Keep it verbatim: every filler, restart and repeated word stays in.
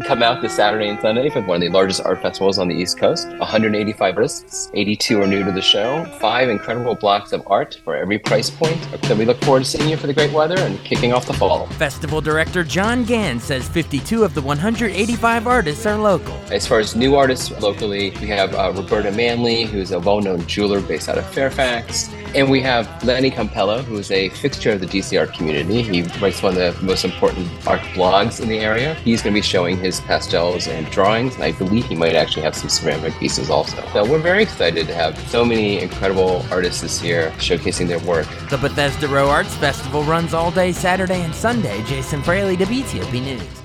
Come out this Saturday and Sunday for one of the largest art festivals on the East Coast. one hundred eighty-five artists, eighty-two are new to the show, five incredible blocks of art for every price point. So we look forward to seeing you for the great weather and kicking off the fall. Festival director John Gann says fifty-two of the one hundred eighty-five artists are local. As far as new artists locally, we have uh, Roberta Manley, who's a well-known jeweler based out of Fairfax. And we have Lenny Campello, who is a fixture of the D C art community. He writes one of the most important art blogs in the area. He's going to be showing his pastels and drawings, and I believe he might actually have some ceramic pieces also. So we're very excited to have so many incredible artists this year showcasing their work. The Bethesda Row Arts Festival runs all day Saturday and Sunday. Jason Fraley, W T O P News.